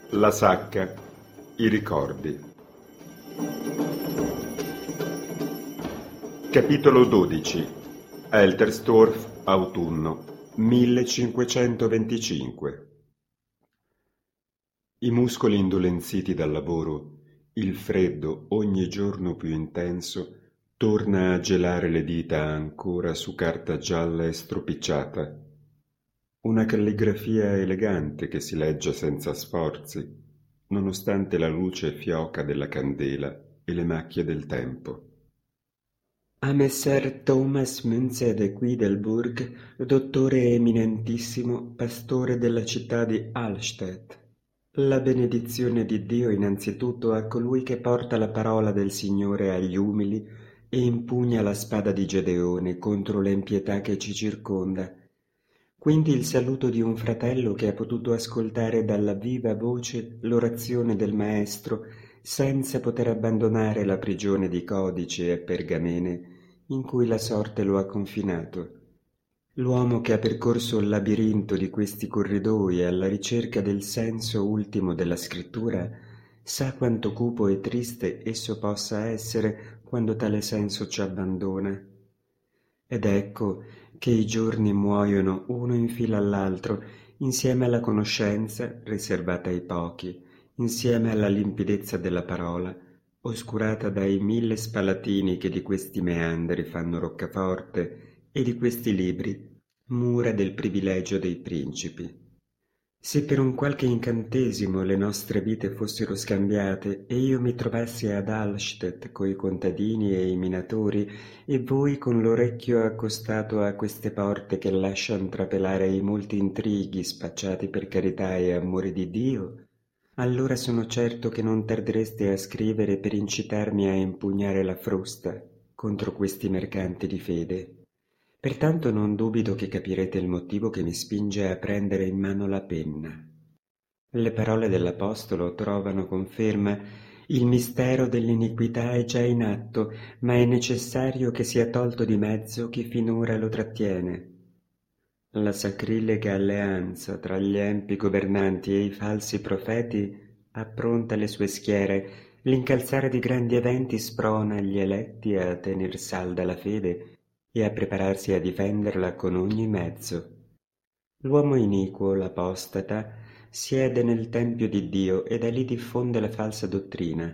La sacca, i ricordi. Capitolo 12. Elterstorf, autunno, 1525. I muscoli indolenziti dal lavoro, il freddo ogni giorno più intenso, torna a gelare le dita ancora su carta gialla e stropicciata. Una calligrafia elegante che si legge senza sforzi, nonostante la luce fioca della candela e le macchie del tempo. A Messer Thomas Münze de Guidelburg, dottore eminentissimo, pastore della città di Allstedt. La benedizione di Dio innanzitutto a colui che porta la parola del Signore agli umili e impugna la spada di Gedeone contro l'impietà che ci circonda. Quindi il saluto di un fratello che ha potuto ascoltare dalla viva voce l'orazione del Maestro senza poter abbandonare la prigione di codici e pergamene in cui la sorte lo ha confinato. L'uomo che ha percorso il labirinto di questi corridoi alla ricerca del senso ultimo della scrittura sa quanto cupo e triste esso possa essere quando tale senso ci abbandona. Ed ecco che i giorni muoiono uno in fila all'altro, insieme alla conoscenza riservata ai pochi, insieme alla limpidezza della parola, oscurata dai 1000 spalatini che di questi meandri fanno roccaforte e di questi libri mura del privilegio dei principi. Se per un qualche incantesimo le nostre vite fossero scambiate e io mi trovassi ad Allstedt coi contadini e i minatori e voi con l'orecchio accostato a queste porte che lascian trapelare i molti intrighi spacciati per carità e amore di Dio, allora sono certo che non tardereste a scrivere per incitarmi a impugnare la frusta contro questi mercanti di fede. Pertanto non dubito che capirete il motivo che mi spinge a prendere in mano la penna. Le parole dell'Apostolo trovano conferma: il mistero dell'iniquità è già in atto, ma è necessario che sia tolto di mezzo chi finora lo trattiene. La sacrilega alleanza tra gli empi governanti e i falsi profeti appronta le sue schiere, l'incalzare di grandi eventi sprona gli eletti a tener salda la fede e a prepararsi a difenderla con ogni mezzo. L'uomo iniquo, l'apostata, siede nel tempio di Dio e da lì diffonde la falsa dottrina.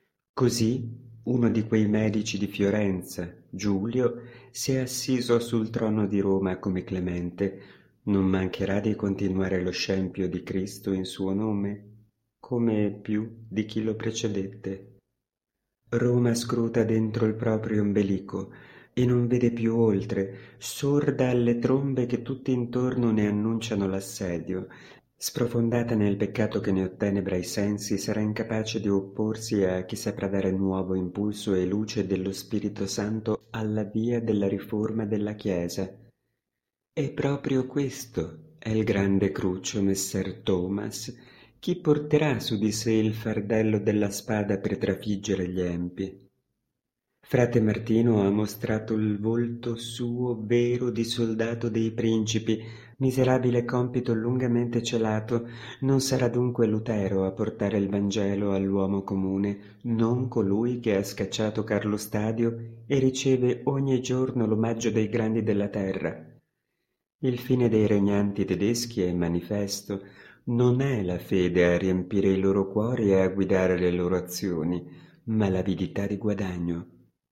Così uno di quei medici di Fiorenza, Giulio, si è assiso sul trono di Roma come Clemente, non mancherà di continuare lo scempio di Cristo in suo nome, come più di chi lo precedette. Roma scruta dentro il proprio ombelico e non vede più oltre, sorda alle trombe che tutti intorno ne annunciano l'assedio. Sprofondata nel peccato che ne ottenebra i sensi, sarà incapace di opporsi a chi saprà dare nuovo impulso e luce dello Spirito Santo alla via della riforma della Chiesa. E proprio questo è il grande cruccio, Messer Thomas. Chi porterà su di sé il fardello della spada per trafiggere gli empi? Frate Martino ha mostrato il volto suo vero di soldato dei principi, miserabile compito lungamente celato. Non sarà dunque Lutero a portare il Vangelo all'uomo comune, non colui che ha scacciato Carlo Stadio e riceve ogni giorno l'omaggio dei grandi della terra. Il fine dei regnanti tedeschi è manifesto: non è la fede a riempire i loro cuori e a guidare le loro azioni, ma l'avidità di guadagno.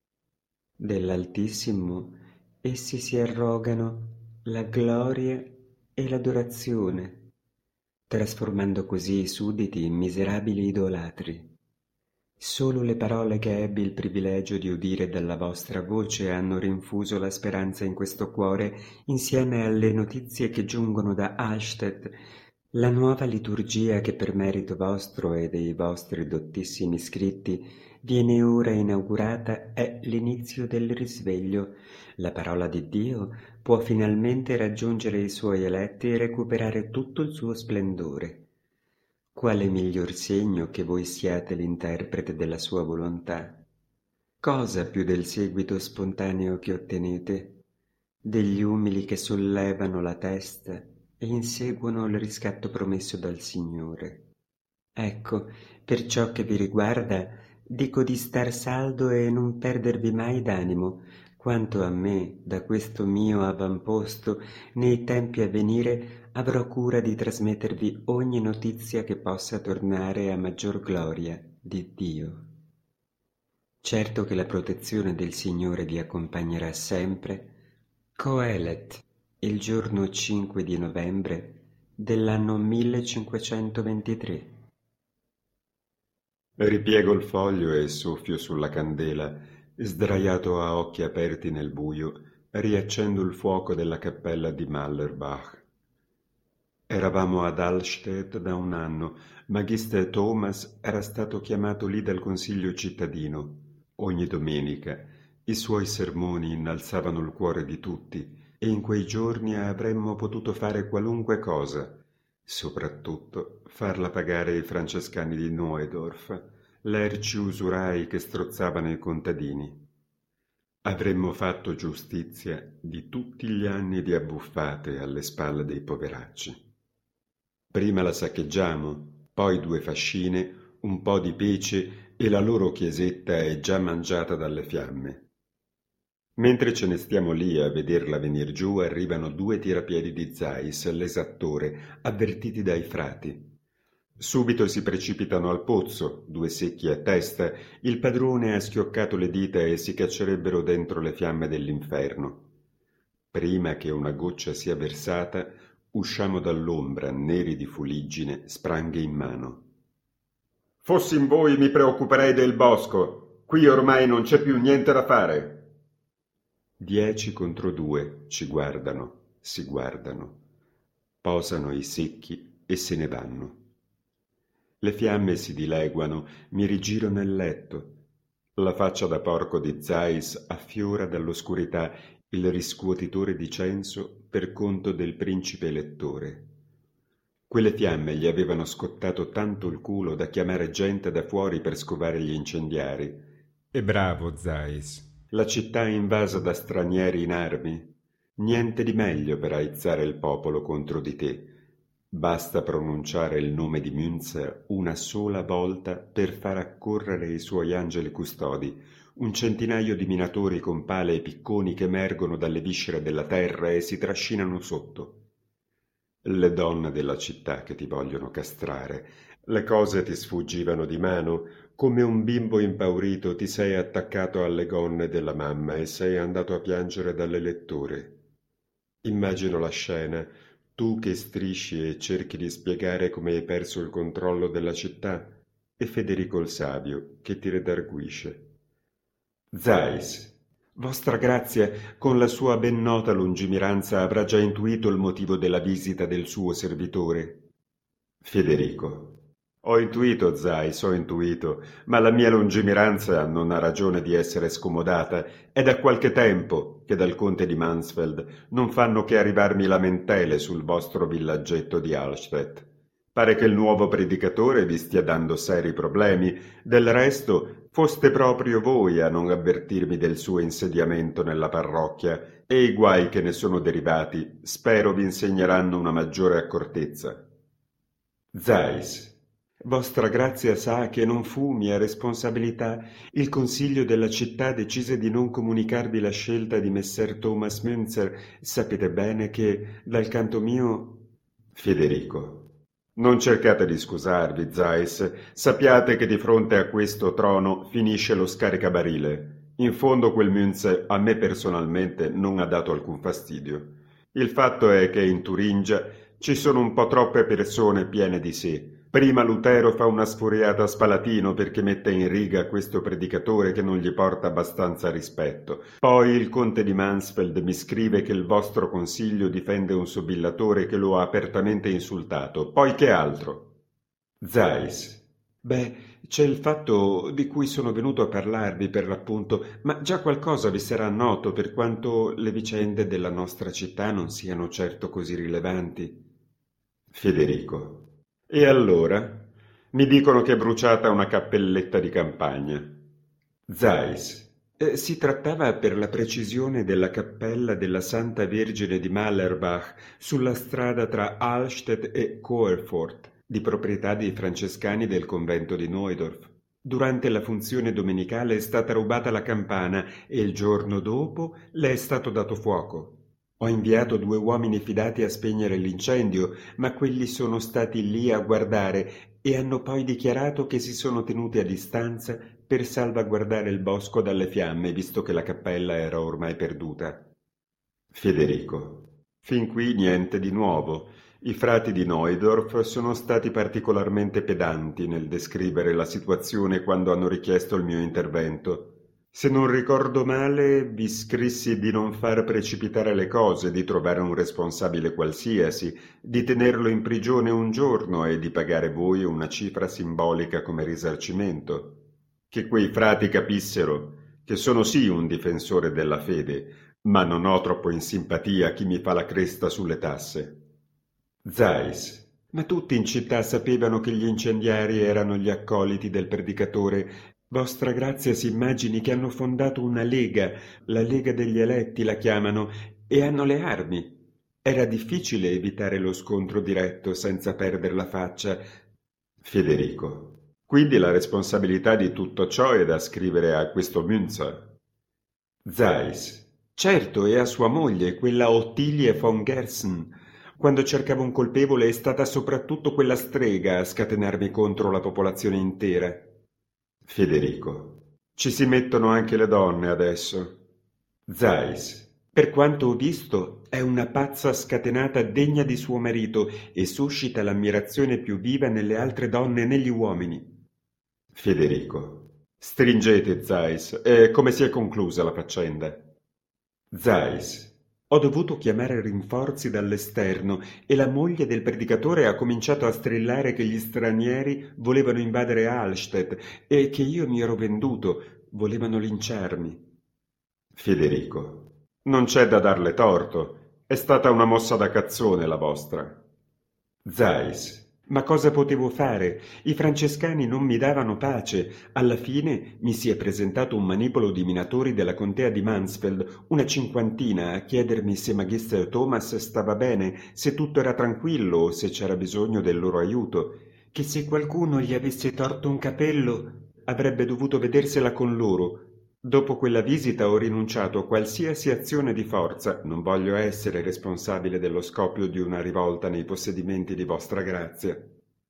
Dell'Altissimo essi si arrogano la gloria e l'adorazione, trasformando così i sudditi in miserabili idolatri. Solo le parole che ebbi il privilegio di udire dalla vostra voce hanno rinfuso la speranza in questo cuore, insieme alle notizie che giungono da Allstedt. La nuova liturgia che per merito vostro e dei vostri dottissimi scritti viene ora inaugurata è l'inizio del risveglio. La parola di Dio può finalmente raggiungere i suoi eletti e recuperare tutto il suo splendore. Quale miglior segno che voi siate l'interprete della sua volontà? Cosa più del seguito spontaneo che ottenete? Degli umili che sollevano la testa e inseguono il riscatto promesso dal Signore. Ecco, per ciò che vi riguarda, dico di star saldo e non perdervi mai d'animo. Quanto a me, da questo mio avamposto, nei tempi a venire avrò cura di trasmettervi ogni notizia che possa tornare a maggior gloria di Dio. Certo che la protezione del Signore vi accompagnerà sempre. Coelet, il giorno 5 di novembre dell'anno 1523. Ripiego il foglio e soffio sulla candela, sdraiato a occhi aperti nel buio, riaccendo il fuoco della cappella di Mallerbach. Eravamo ad Allstedt da un anno. Magister Thomas era stato chiamato lì dal consiglio cittadino. Ogni domenica i suoi sermoni innalzavano il cuore di tutti e in quei giorni avremmo potuto fare qualunque cosa, soprattutto farla pagare ai francescani di Noedorf, lerci usurai che strozzavano i contadini. Avremmo fatto giustizia di tutti gli anni di abbuffate alle spalle dei poveracci. Prima la saccheggiamo, poi 2 fascine, un po' di pece e la loro chiesetta è già mangiata dalle fiamme. Mentre ce ne stiamo lì a vederla venir giù, arrivano 2 tirapiedi di Zeiss, l'esattore, avvertiti dai frati. Subito si precipitano al pozzo, 2 secchi a testa, il padrone ha schioccato le dita e si caccerebbero dentro le fiamme dell'inferno. Prima che una goccia sia versata, usciamo dall'ombra, neri di fuliggine, spranghe in mano. Fossi in voi mi preoccuperei del bosco. Qui ormai non c'è più niente da fare. 10 contro 2 ci guardano, si guardano. Posano i secchi e se ne vanno. Le fiamme si dileguano, mi rigiro nel letto. La faccia da porco di Zeiss affiora dall'oscurità il riscuotitore di censo per conto del principe elettore. Quelle fiamme gli avevano scottato tanto il culo da chiamare gente da fuori per scovare gli incendiari. E bravo Zeiss. La città è invasa da stranieri in armi. Niente di meglio per aizzare il popolo contro di te. Basta pronunciare il nome di Münzer una sola volta per far accorrere i suoi angeli custodi, un centinaio di minatori con pale e picconi che emergono dalle viscere della terra e si trascinano sotto. Le donne della città che ti vogliono castrare. Le cose ti sfuggivano di mano. Come un bimbo impaurito ti sei attaccato alle gonne della mamma e sei andato a piangere dall'elettore. Immagino la scena, tu che strisci e cerchi di spiegare come hai perso il controllo della città, e Federico il Savio che ti redarguisce. Zeiss, vostra grazia, con la sua ben nota lungimiranza, avrà già intuito il motivo della visita del suo servitore. Federico. Ho intuito, Zeiss, ho intuito, ma la mia lungimiranza non ha ragione di essere scomodata. È da qualche tempo che dal conte di Mansfeld non fanno che arrivarmi lamentele sul vostro villaggetto di Allstedt. Pare che il nuovo predicatore vi stia dando seri problemi. Del resto, foste proprio voi a non avvertirmi del suo insediamento nella parrocchia, e i guai che ne sono derivati spero vi insegneranno una maggiore accortezza. Zeiss. Vostra grazia sa che non fu mia responsabilità. Il consiglio della città decise di non comunicarvi la scelta di messer Thomas Münzer. Sapete bene che, dal canto mio... Federico. Non cercate di scusarvi, Zeiss. Sappiate che di fronte a questo trono finisce lo scaricabarile. In fondo quel Münzer a me personalmente non ha dato alcun fastidio. Il fatto è che in Turingia ci sono un po' troppe persone piene di sé. Prima Lutero fa una sfuriata a Spalatino perché mette in riga questo predicatore che non gli porta abbastanza rispetto. Poi il conte di Mansfeld mi scrive che il vostro consiglio difende un sobillatore che lo ha apertamente insultato. Poi che altro? Zeiss. Beh, c'è il fatto di cui sono venuto a parlarvi per l'appunto, ma già qualcosa vi sarà noto per quanto le vicende della nostra città non siano certo così rilevanti. Federico. E allora? Mi dicono che è bruciata una cappelletta di campagna. Zeiss. Si trattava per la precisione della cappella della Santa Vergine di Mallerbach sulla strada tra Allstedt e Coerfurt. di proprietà dei francescani del convento di Neudorf. Durante la funzione domenicale è stata rubata la campana e il giorno dopo le è stato dato fuoco. Ho inviato 2 uomini fidati a spegnere l'incendio, ma quelli sono stati lì a guardare e hanno poi dichiarato che si sono tenuti a distanza per salvaguardare il bosco dalle fiamme, visto che la cappella era ormai perduta. Federico. Fin qui niente di nuovo. I frati di Neudorf sono stati particolarmente pedanti nel descrivere la situazione quando hanno richiesto il mio intervento. Se non ricordo male, vi scrissi di non far precipitare le cose, di trovare un responsabile qualsiasi, di tenerlo in prigione un giorno e di pagare voi una cifra simbolica come risarcimento. Che quei frati capissero che sono sì un difensore della fede, ma non ho troppo in simpatia chi mi fa la cresta sulle tasse. Zeiss. Ma tutti in città sapevano che gli incendiari erano gli accoliti del predicatore. Vostra Grazia si immagini che hanno fondato una lega, la Lega degli Eletti la chiamano, e hanno le armi. Era difficile evitare lo scontro diretto senza perdere la faccia. Federico. Quindi la responsabilità di tutto ciò è da scrivere a questo Münzer. Zeiss. Certo, e a sua moglie, quella Ottilie von Gersen. Quando cercavo un colpevole è stata soprattutto quella strega a scatenarmi contro la popolazione intera. Federico. Ci si mettono anche le donne adesso. Zeiss. Per quanto ho visto, è una pazza scatenata degna di suo marito e suscita l'ammirazione più viva nelle altre donne e negli uomini. Federico. Stringete, Zeiss. E come si è conclusa la faccenda? Zeiss. Ho dovuto chiamare rinforzi dall'esterno e la moglie del predicatore ha cominciato a strillare che gli stranieri volevano invadere Allstedt e che io mi ero venduto, volevano linciarmi. Federico. Non c'è da darle torto, è stata una mossa da cazzone la vostra. Zeiss. Ma cosa potevo fare? I francescani non mi davano pace. Alla fine mi si è presentato un manipolo di minatori della contea di Mansfeld, una 50, a chiedermi se Magister Thomas stava bene, se tutto era tranquillo o se c'era bisogno del loro aiuto, che se qualcuno gli avesse torto un capello avrebbe dovuto vedersela con loro. Dopo quella visita ho rinunciato a qualsiasi azione di forza. Non voglio essere responsabile dello scoppio di una rivolta nei possedimenti di vostra grazia.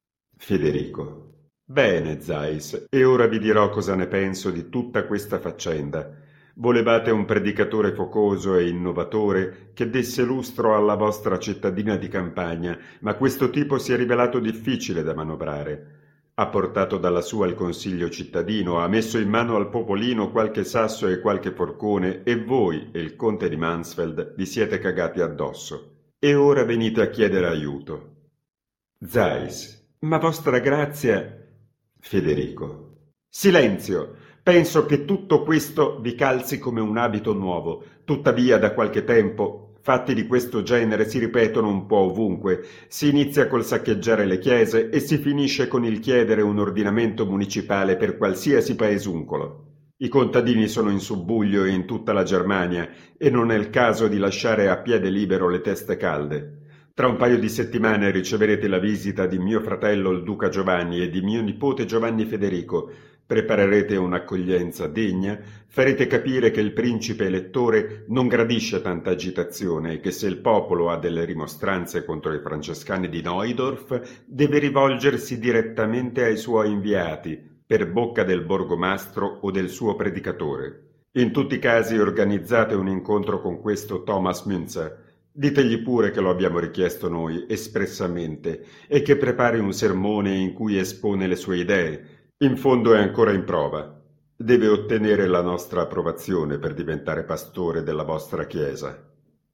Federico. Bene, Zeiss, e ora vi dirò cosa ne penso di tutta questa faccenda. Volevate un predicatore focoso e innovatore che desse lustro alla vostra cittadina di campagna, ma questo tipo si è rivelato difficile da manovrare. Ha portato dalla sua il consiglio cittadino, ha messo in mano al popolino qualche sasso e qualche forcone e voi e il conte di Mansfeld vi siete cagati addosso. E ora venite a chiedere aiuto. Zeiss. Ma vostra grazia... Federico. Silenzio! Penso che tutto questo vi calzi come un abito nuovo. Tuttavia da qualche tempo... Fatti di questo genere si ripetono un po' ovunque. Si inizia col saccheggiare le chiese e si finisce con il chiedere un ordinamento municipale per qualsiasi paesuncolo. I contadini sono in subbuglio in tutta la Germania e non è il caso di lasciare a piede libero le teste calde. Tra un paio di settimane riceverete la visita di mio fratello il duca Giovanni e di mio nipote Giovanni Federico. Preparerete un'accoglienza degna, farete capire che il principe elettore non gradisce tanta agitazione e che se il popolo ha delle rimostranze contro i francescani di Neudorf deve rivolgersi direttamente ai suoi inviati, per bocca del borgomastro o del suo predicatore. In tutti i casi organizzate un incontro con questo Thomas Münzer. Ditegli pure che lo abbiamo richiesto noi espressamente e che prepari un sermone in cui espone le sue idee. In fondo è ancora in prova. Deve ottenere la nostra approvazione per diventare pastore della vostra chiesa.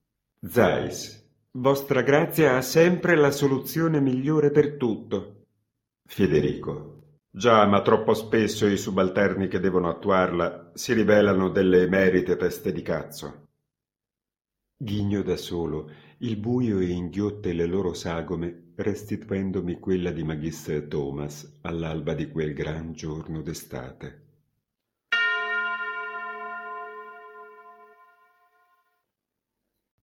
Zeiss. Vostra grazia ha sempre la soluzione migliore per tutto. Federico. Già, ma troppo spesso i subalterni che devono attuarla si rivelano delle emerite teste di cazzo. Ghigno da solo, il buio inghiotte le loro sagome, restituendomi quella di Magister Thomas all'alba di quel gran giorno d'estate.